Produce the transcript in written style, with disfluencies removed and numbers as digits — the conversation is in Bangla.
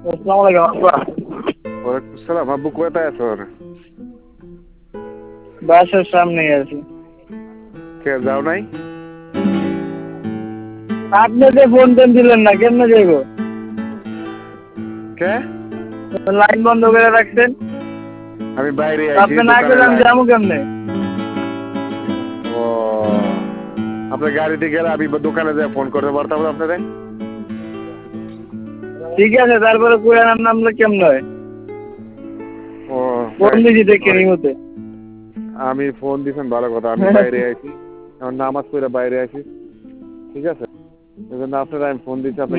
আসসালামু আলাইকুম আব্বা। ওয়ালাইকুম আসসালাম। আব্বু কোথায় আছো? বাসার সামনেই আছি। কে যাও নাই? আপনি যে ফোন টোন দিলেন না, কেমনে যাইবো? কে? লাইন বন্ধ করে রাখছেন। আমি বাইরে আছি আপনি না দোকানে গেলে আমি লাইন। যাবো কেমনে? ও আপনার গাড়িতে গেলে আমি দোকানে যাই ফোন করতে পারতাম না আপনাদের। ঠিক আছে, তারপরে কুয়ার নামলে কেমনে হয়? ও ফোন দিছি দেখে নিমতে। আমি ফোন দিছেন ভালো কথা, আমি বাইরে আছি, আমার নামাজ পড়ে বাইরে আছি, ঠিক আছে, এই জন্য আপনারা আমি ফোন দিচ্ছি।